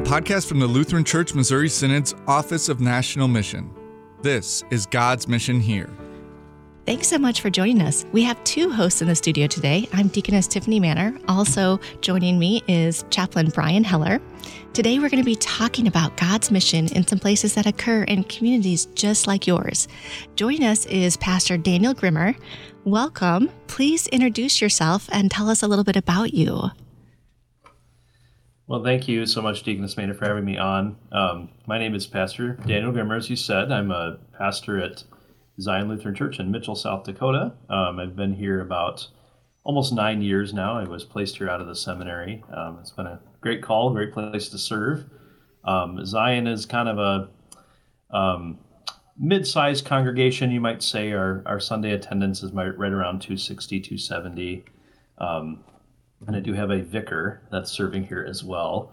podcast from the Lutheran Church Missouri Synod's Office of National Mission. This is God's Mission Here. Thanks so much for joining us. We have two hosts in the studio today. I'm Deaconess Tiffany Manor. Also joining me is Chaplain Brian Heller. Today we're going to be talking about God's mission in some places that occur in communities just like yours. Joining us is Pastor Daniel Grimmer. Welcome. Please introduce yourself and tell us a little bit about you. Well, thank you so much, Deaconess Manor, for having me on. My name is Pastor Daniel Grimmer, as you said. I'm a pastor at Zion Lutheran Church in Mitchell, South Dakota. I've been here about almost 9 years now. I was placed here out of the seminary. It's been a great call, great place to serve. Zion is kind of a mid-sized congregation, you might say. Our Sunday attendance is right around 260, 270. And I do have a vicar that's serving here as well.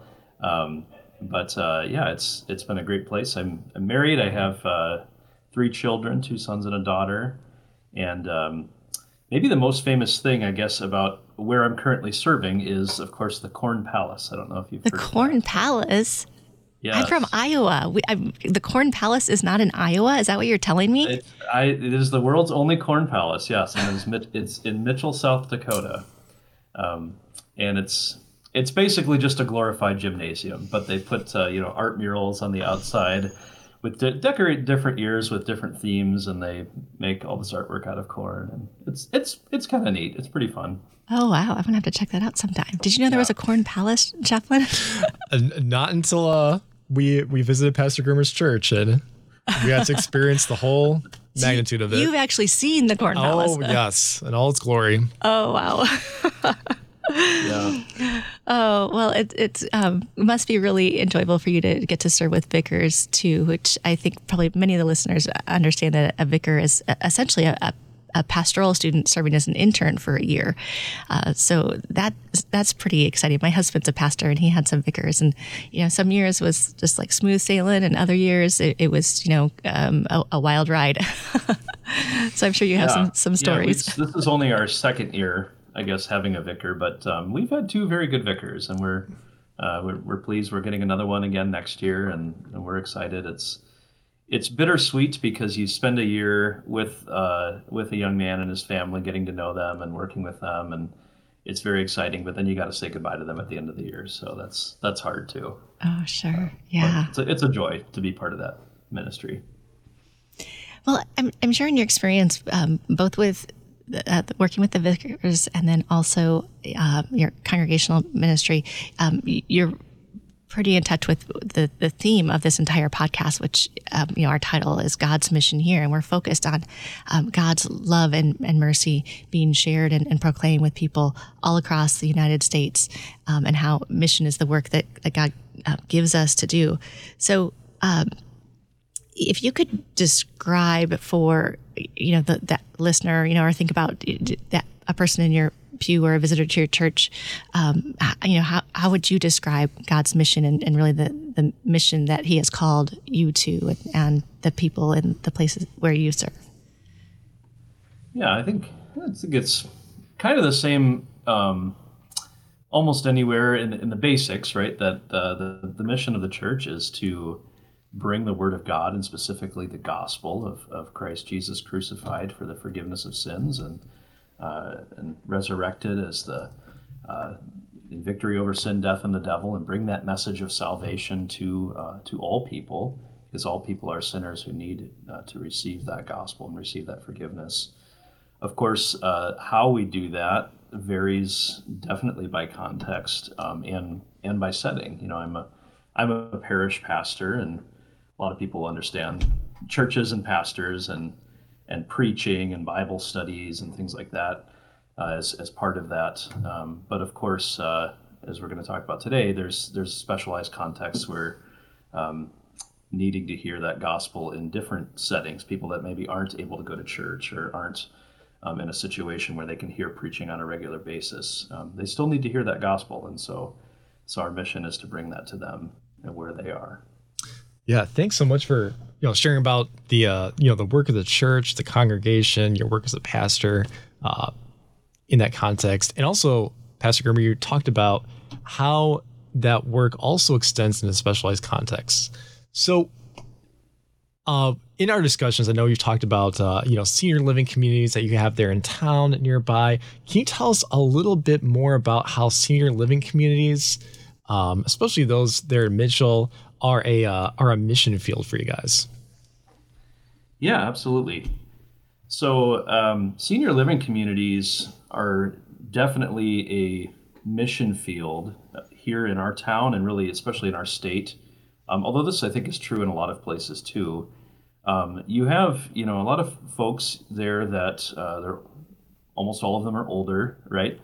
It's been a great place. I'm married. I have 3 children, 2 sons and a daughter. And maybe the most famous thing, I guess, about where I'm currently serving is, of course, the Corn Palace. I don't know if you've heard of that. The Corn Palace? Yes. I'm from Iowa. The Corn Palace is not in Iowa? Is that what you're telling me? It is the world's only Corn Palace, yes. And it's in Mitchell, South Dakota. And it's basically just a glorified gymnasium, but they put art murals on the outside with decorate different years with different themes, and they make all this artwork out of corn, and it's kind of neat. It's pretty fun. Oh wow, I'm gonna have to check that out sometime. Did you know there was a Corn Palace, Chaplain? Not until we visited Pastor Grimmer's church, and we had to experience the whole magnitude of it. You've actually seen the Corn Palace. Oh yes, in all its glory. Oh wow. Yeah. Oh, well, it must be really enjoyable for you to get to serve with vicars too, which I think probably many of the listeners understand that a vicar is essentially a pastoral student serving as an intern for a year. So that's pretty exciting. My husband's a pastor and he had some vicars, and some years was just like smooth sailing, and other years it was a wild ride. So I'm sure you have some stories. This is only our second year, I guess, having a vicar, but we've had 2 very good vicars, and we're pleased. We're getting another one again next year, and we're excited. It's bittersweet because you spend a year with a young man and his family, getting to know them and working with them, and it's very exciting. But then you got to say goodbye to them at the end of the year, so that's hard too. Oh, sure, yeah. It's a joy to be part of that ministry. Well, I'm sure in your experience, both with working with the vicars and then also your congregational ministry, you're pretty in touch with the theme of this entire podcast, which our title is God's Mission Here, and we're focused on God's love and mercy being shared and proclaimed with people all across the United States, and how mission is the work that God gives us to do. So if you could describe for that listener, or think about that a person in your pew or a visitor to your church, how would you describe God's mission and really the mission that He has called you to, and the people and the places where you serve? Yeah, I think it's kind of the same almost anywhere in the basics, right? That the mission of the church is to bring the word of God, and specifically the gospel of Christ Jesus crucified for the forgiveness of sins and resurrected as in victory over sin, death, and the devil, and bring that message of salvation to all people, because all people are sinners who need to receive that gospel and receive that forgiveness. Of course, how we do that varies definitely by context and by setting. I'm a parish pastor, and a lot of people understand churches and pastors and preaching and Bible studies and things like that as part of that. But of course, as we're going to talk about today, there's specialized contexts where needing to hear that gospel in different settings, people that maybe aren't able to go to church or aren't in a situation where they can hear preaching on a regular basis, they still need to hear that gospel. And so our mission is to bring that to them and where they are. Yeah, thanks so much for sharing about the work of the church, the congregation, your work as a pastor in that context. And also, Pastor Grimmer, you talked about how that work also extends into specialized contexts. So in our discussions, I know you've talked about, senior living communities that you have there in town nearby. Can you tell us a little bit more about how senior living communities, especially those there in Mitchell, are a mission field for you guys? Yeah, absolutely. So senior living communities are definitely a mission field here in our town and really especially in our state. Although this I think is true in a lot of places too. You have, a lot of folks there that they're almost all of them are older, right?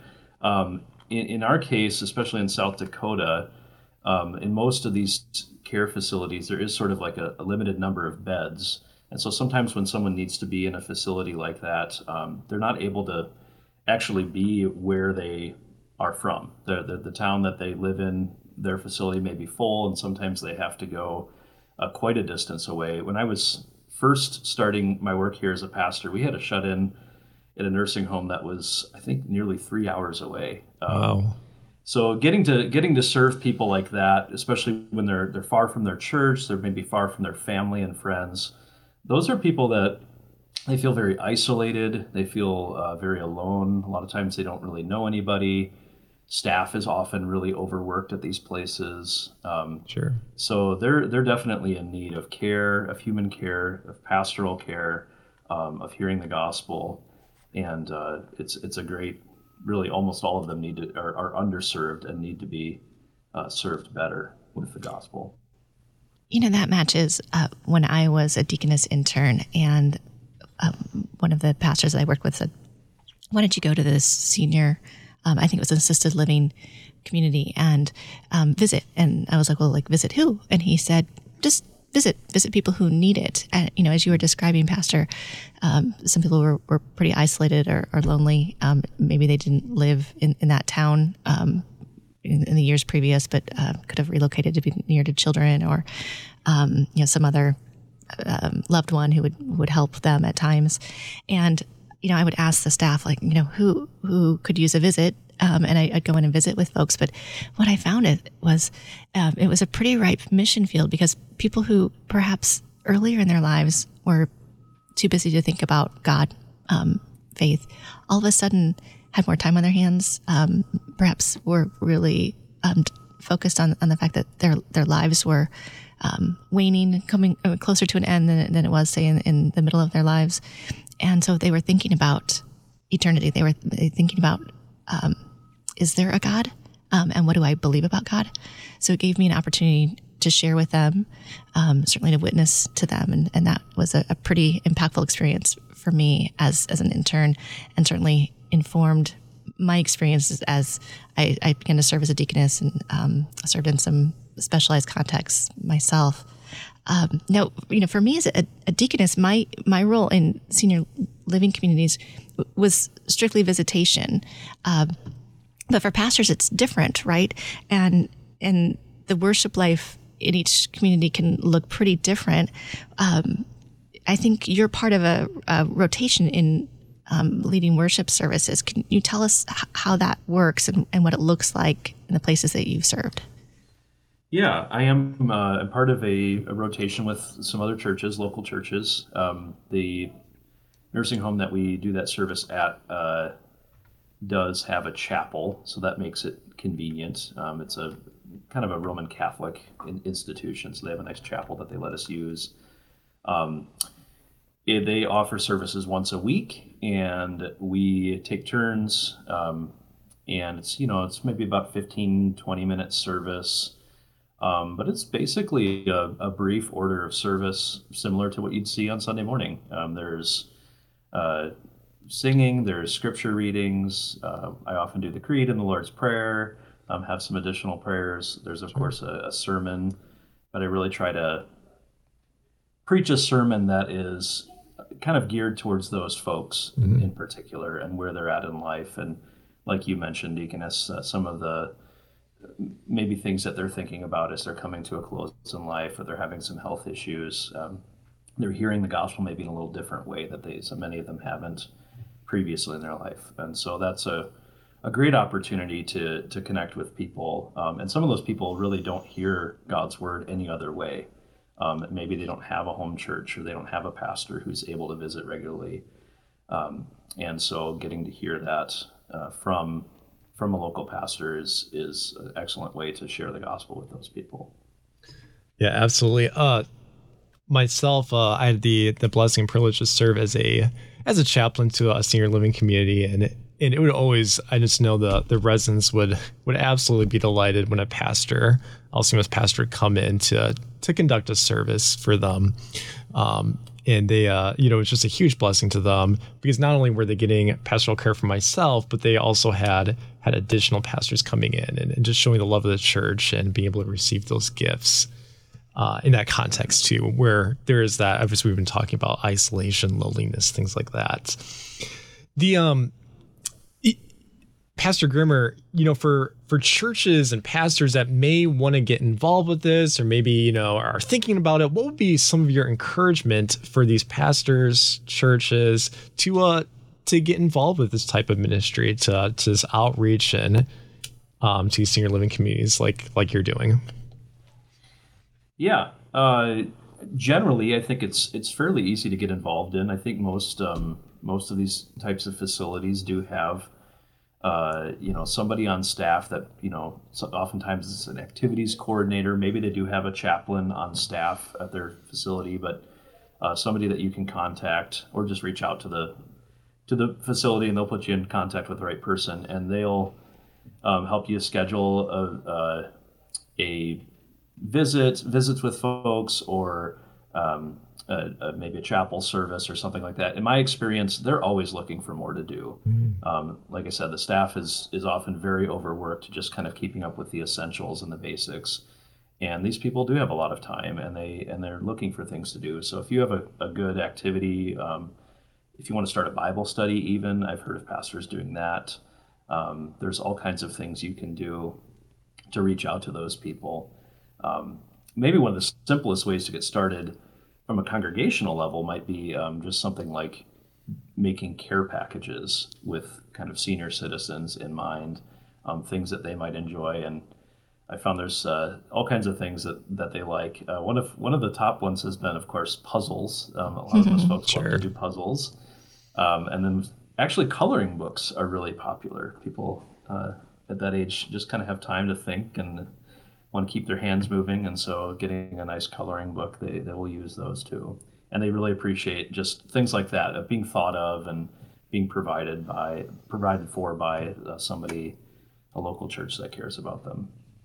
In our case, especially in South Dakota, in most of these care facilities, there is sort of like a limited number of beds. And so sometimes when someone needs to be in a facility like that, they're not able to actually be where they are from. The town that they live in, their facility may be full, and sometimes they have to go quite a distance away. When I was first starting my work here as a pastor, we had a shut-in at a nursing home that was, I think, nearly 3 hours away. Wow. So getting to serve people like that, especially when they're far from their church, they're maybe far from their family and friends, those are people that they feel very isolated. They feel very alone. A lot of times they don't really know anybody. Staff is often really overworked at these places. Sure. So they're definitely in need of care, of human care, of pastoral care, of hearing the gospel, and it's a great. Really, almost all of them are underserved and need to be served better with the gospel. That matches when I was a deaconess intern, and one of the pastors I worked with said, "Why don't you go to this senior?" I think it was an assisted living community and visit. And I was like, well, like visit who? And he said, just visit people who need it. And, as you were describing, Pastor, some people were pretty isolated or lonely. Maybe they didn't live in that town in the years previous, but could have relocated to be near to children or, some other loved one who would help them at times. And I would ask the staff, like, who could use a visit? And I'd go in and visit with folks. But what I found it was a pretty ripe mission field because people who perhaps earlier in their lives were too busy to think about God, faith, all of a sudden had more time on their hands, perhaps were really focused on the fact that their lives were waning, coming closer to an end than it was, say, in the middle of their lives. And so they were thinking about eternity. They were thinking about, is there a God? And what do I believe about God? So it gave me an opportunity to share with them, certainly to witness to them. And that was a pretty impactful experience for me as an intern, and certainly informed my experiences as I began to serve as a deaconess and served in some specialized contexts myself. Now, for me as a deaconess, my role in senior living communities was strictly visitation. But for pastors, it's different, right? And the worship life in each community can look pretty different. I think you're part of a rotation in leading worship services. Can you tell us how that works and what it looks like in the places that you've served? Yeah, I am part of a rotation with some other churches, local churches. The nursing home that we do that service at does have a chapel, so that makes it convenient. It's a kind of a Roman Catholic institution, so they have a nice chapel that they let us use. They offer services once a week, and we take turns, and it's maybe about 15, 20-minute service. But it's basically a brief order of service similar to what you'd see on Sunday morning. There's singing, there's scripture readings. I often do the Creed and the Lord's Prayer, have some additional prayers. There's, of course, a sermon, but I really try to preach a sermon that is kind of geared towards those folks in particular and where they're at in life. And like you mentioned, Deaconess, some of the maybe things that they're thinking about as they're coming to a close in life, or they're having some health issues. They're hearing the gospel maybe in a little different way that so many of them haven't previously in their life. And so that's a a great opportunity to connect with people. And some of those people really don't hear God's word any other way. Maybe they don't have a home church, or they don't have a pastor who's able to visit regularly. And so getting to hear that from a local pastor is an excellent way to share the gospel with those people. Yeah, absolutely. Myself, I had the blessing and privilege to serve as a chaplain to a senior living community, and it would always, I just know the residents would absolutely be delighted when a pastor, Alcimas pastor, come in to conduct a service for them. And they, it's just a huge blessing to them, because not only were they getting pastoral care for myself, but they also had additional pastors coming in and just showing the love of the church and being able to receive those gifts in that context too, where there is that, obviously we've been talking about isolation, loneliness, things like that. The Pastor Grimmer, for churches and pastors that may want to get involved with this, or maybe, are thinking about it, what would be some of your encouragement for these pastors, churches to get involved with this type of ministry, to this outreach and to senior living communities like you're doing? Yeah. Generally, I think it's fairly easy to get involved in. I think most of these types of facilities do have somebody on staff that, oftentimes it's an activities coordinator. Maybe they do have a chaplain on staff at their facility, but somebody that you can contact, or just reach out to the facility, and they'll put you in contact with the right person, and they'll help you schedule a visits with folks, or maybe a chapel service or something like that. In my experience, they're always looking for more to do. Like I said, the staff is often very overworked, just kind of keeping up with the essentials and the basics. And these people do have a lot of time, and they're looking for things to do. So if you have a good activity, if you want to start a Bible study, even, I've heard of pastors doing that. There's all kinds of things you can do to reach out to those people. Maybe one of the simplest ways to get started from a congregational level might be just something like making care packages with kind of senior citizens in mind, things that they might enjoy. And I found there's all kinds of things that they like. One of the top ones has been, of course, puzzles. A lot of those folks love to do puzzles. And then actually coloring books are really popular. People at that age just kind of have time to think and want to keep their hands moving, and so getting a nice coloring book, they will use those too. And they really appreciate just things like that, of being thought of and being provided for by somebody, a local church that cares about them.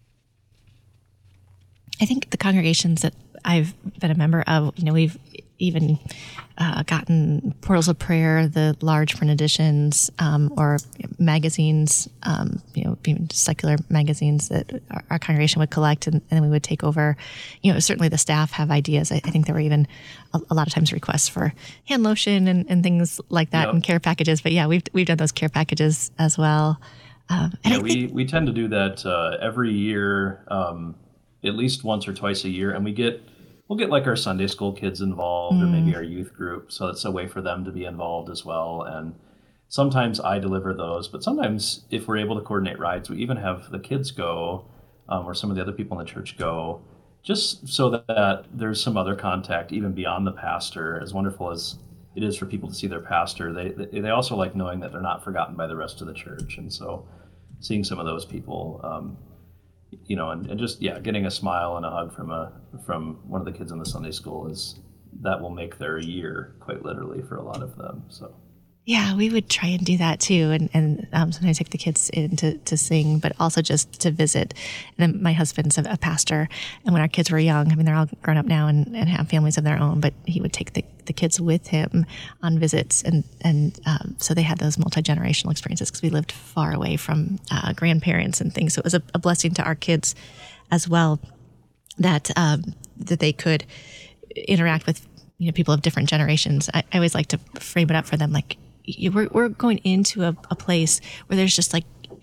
I think the congregations that I've been a member of, we've even gotten Portals of Prayer, the large print editions, or magazines, secular magazines that our congregation would collect, and then we would take over. Certainly the staff have ideas. I think there were even a lot of times requests for hand lotion and things like that, and care packages. But yeah, we've done those care packages as well. We tend to do that every year, at least once or twice a year, and we'll get like our Sunday school kids involved, or maybe our youth group. So it's a way for them to be involved as well. And sometimes I deliver those, but sometimes if we're able to coordinate rides, we even have the kids go, or some of the other people in the church go, just so that there's some other contact even beyond the pastor. As wonderful as it is for people to see their pastor, they also like knowing that they're not forgotten by the rest of the church. And so seeing some of those people, and just getting a smile and a hug from one of the kids in the Sunday school that will make their year, quite literally, for a lot of them. So yeah, we would try and do that too, and sometimes take the kids in to sing, but also just to visit. And then my husband's a pastor, and when our kids were young, they're all grown up now and have families of their own, but he would take the kids with him on visits, and so they had those multi-generational experiences, because we lived far away from grandparents and things. So it was a blessing to our kids as well, that they could interact with people of different generations. I always like to frame it up for them like, we're going into a place where there's just like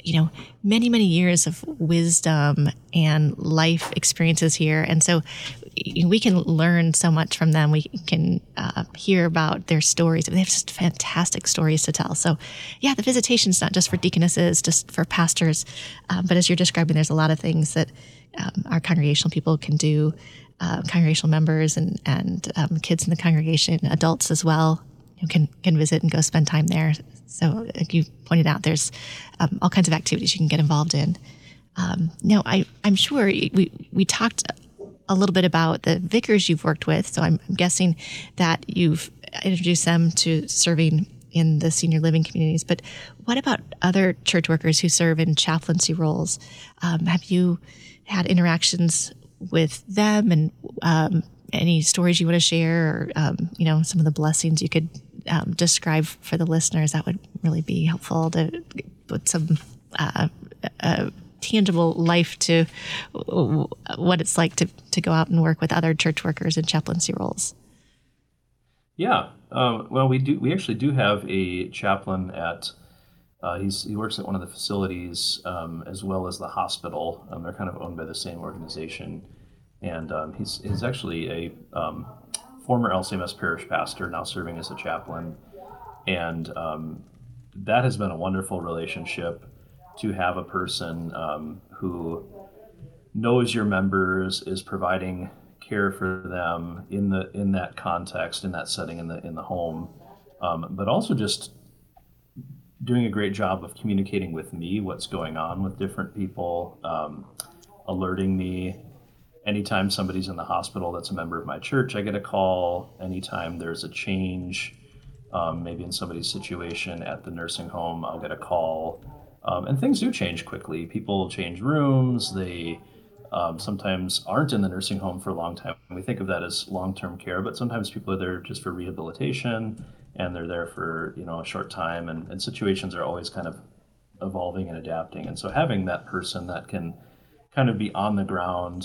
many, many years of wisdom and life experiences here. And so we can learn so much from them. We can hear about their stories. They have just fantastic stories to tell. So yeah, the visitation is not just for deaconesses, just for pastors. But as you're describing, there's a lot of things that our congregational people can do, congregational members and kids in the congregation, adults as well, can visit and go spend time there. So like you pointed out, there's all kinds of activities you can get involved in. Now, I'm sure we talked a little bit about the vicars you've worked with. So I'm guessing that you've introduced them to serving in the senior living communities. But what about other church workers who serve in chaplaincy roles? Have you had interactions with them, and any stories you want to share, or some of the blessings you could describe for the listeners? That would really be helpful to put some tangible life to what it's like to go out and work with other church workers in chaplaincy roles. Yeah, well, we actually do have a chaplain at. He works at one of the facilities as well as the hospital. They're kind of owned by the same organization, and he's actually a former LCMS parish pastor, now serving as a chaplain, and that has been a wonderful relationship to have a person who knows your members, is providing care for them in that context, in that setting, in the home, but also just doing a great job of communicating with me what's going on with different people, alerting me. Anytime somebody's in the hospital that's a member of my church, I get a call. Anytime there's a change, maybe in somebody's situation at the nursing home, I'll get a call. And things do change quickly. People change rooms. They sometimes aren't in the nursing home for a long time. We think of that as long-term care, but sometimes people are there just for rehabilitation, and they're there for a short time, and situations are always kind of evolving and adapting. And so having that person that can kind of be on the ground,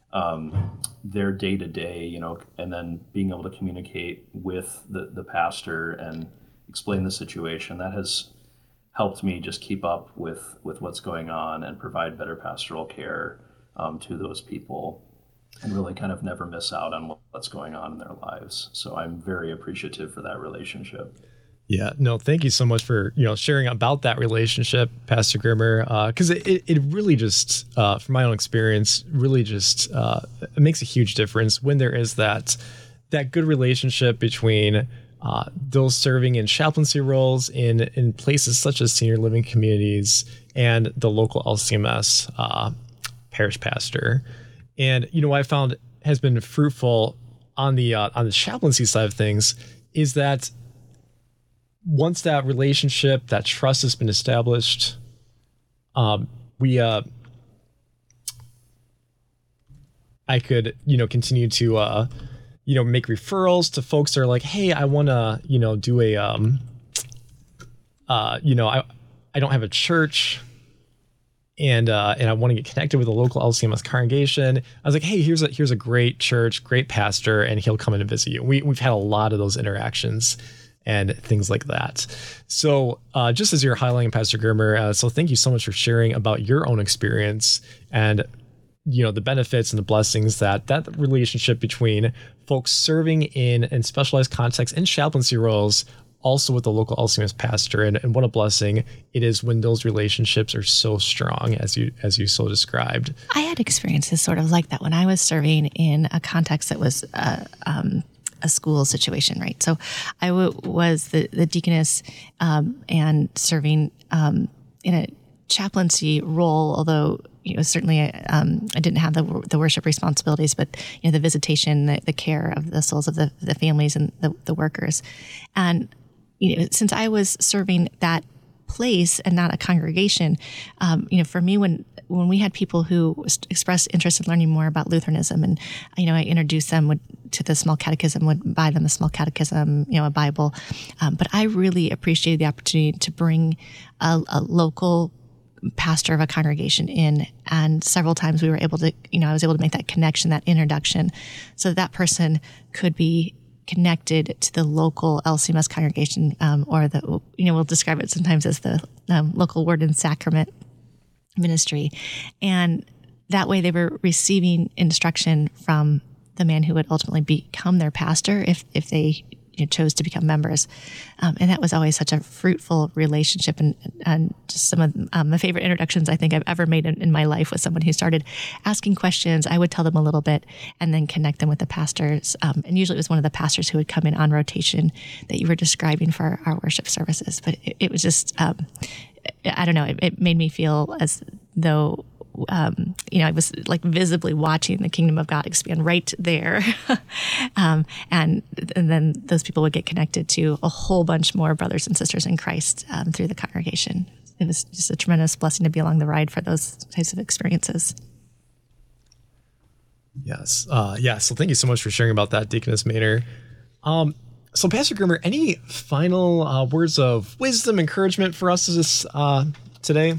their day to day, and then being able to communicate with the pastor and explain the situation, that has helped me just keep up with what's going on and provide better pastoral care to those people, and really kind of never miss out on what's going on in their lives. So I'm very appreciative for that relationship. Yeah, no, thank you so much for sharing about that relationship, Pastor Grimmer, because it really just, from my own experience, really just it makes a huge difference when there is that good relationship between those serving in chaplaincy roles in places such as senior living communities and the local LCMS parish pastor. And what I found has been fruitful on the chaplaincy side of things is that once that relationship, that trust has been established, I could continue to make referrals to folks that are like, hey, I want to do a I don't have a church, and I want to get connected with a local LCMS congregation. I was like, hey, here's a great church, great pastor, and he'll come in and visit you. We've had a lot of those interactions and things like that. So just as you're highlighting, Pastor Grimmer, so thank you so much for sharing about your own experience and the benefits and the blessings that relationship between folks serving in specialized contexts and chaplaincy roles, also with the local LCMS pastor, and what a blessing it is when those relationships are so strong as you so described. I had experiences sort of like that when I was serving in a context that was a school situation, right? So I was the deaconess and serving in a chaplaincy role, although certainly I didn't have the worship responsibilities, but the visitation, the care of the souls of the families and the workers. And since I was serving that place and not a congregation, for me, when we had people who expressed interest in learning more about Lutheranism, and I introduced them to the small catechism, would buy them a small catechism, a Bible, but I really appreciated the opportunity to bring a local pastor of a congregation in, and several times we were able to, I was able to make that connection, that introduction, so that person could be connected to the local LCMS congregation, or we'll describe it sometimes as the local Word and Sacrament ministry. And that way they were receiving instruction from the man who would ultimately become their pastor if they chose to become members. And that was always such a fruitful relationship. And just some of my favorite introductions I think I've ever made in my life was someone who started asking questions. I would tell them a little bit and then connect them with the pastors. And usually it was one of the pastors who would come in on rotation that you were describing for our worship services. But it was just, I don't know, it made me feel as though I was like visibly watching the kingdom of God expand right there. And then those people would get connected to a whole bunch more brothers and sisters in Christ through the congregation. It was just a tremendous blessing to be along the ride for those types of experiences. Yes. So thank you so much for sharing about that, Deaconess Maynor. So Pastor Grimmer, any final words of wisdom, encouragement for us today?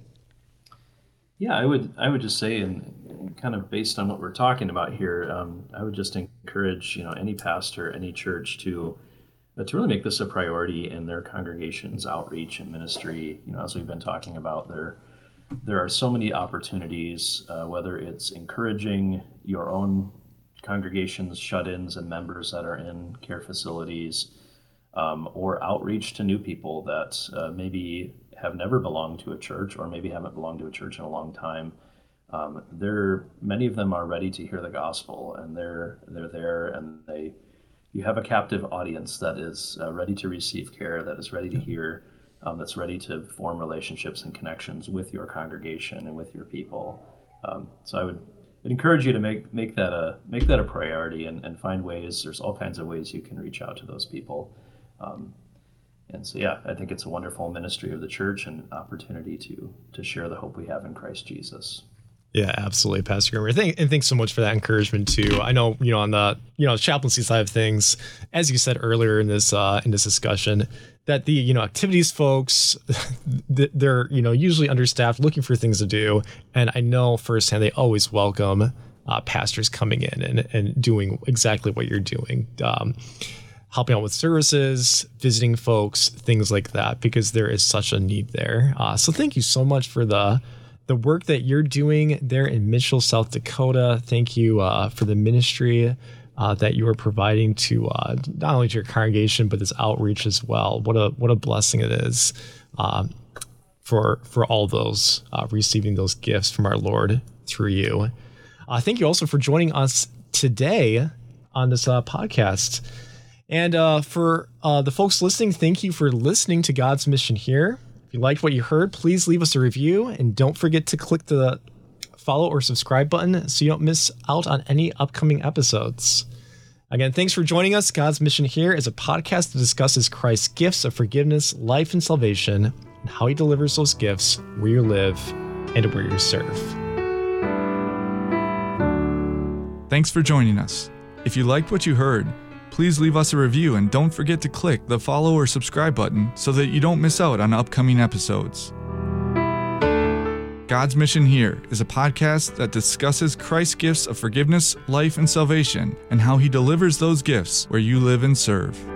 Yeah, I would just say, and kind of based on what we're talking about here, I would just encourage any pastor, any church to really make this a priority in their congregation's outreach and ministry. As we've been talking about, there are so many opportunities, whether it's encouraging your own congregation's shut-ins and members that are in care facilities, or outreach to new people that maybe have never belonged to a church or maybe haven't belonged to a church in a long time. Many of them are ready to hear the gospel, and they're there, and you have a captive audience that is ready to receive care, that is ready to hear, that's ready to form relationships and connections with your congregation and with your people. So I would encourage you to make that a priority and find ways. There's all kinds of ways you can reach out to those people. And so, I think it's a wonderful ministry of the church and opportunity to share the hope we have in Christ Jesus. Yeah, absolutely, Pastor Grimmer. Thanks so much for that encouragement too. I know, on the chaplaincy side of things, as you said earlier in this discussion, that the activities folks, they're usually understaffed, looking for things to do, and I know firsthand they always welcome pastors coming in and doing exactly what you're doing. Helping out with services, visiting folks, things like that, because there is such a need there. So thank you so much for the work that you're doing there in Mitchell, South Dakota. Thank you for the ministry that you are providing to not only to your congregation, but this outreach as well. What a blessing it is for all those receiving those gifts from our Lord through you. Thank you also for joining us today on this podcast. And for the folks listening, thank you for listening to God's Mission Here. If you liked what you heard, please leave us a review, and don't forget to click the follow or subscribe button so you don't miss out on any upcoming episodes. Again, thanks for joining us. God's Mission Here is a podcast that discusses Christ's gifts of forgiveness, life, and salvation, and how he delivers those gifts where you live and where you serve. Thanks for joining us. If you liked what you heard, please leave us a review, and don't forget to click the follow or subscribe button so that you don't miss out on upcoming episodes. God's Mission Here is a podcast that discusses Christ's gifts of forgiveness, life, and salvation, and how he delivers those gifts where you live and serve.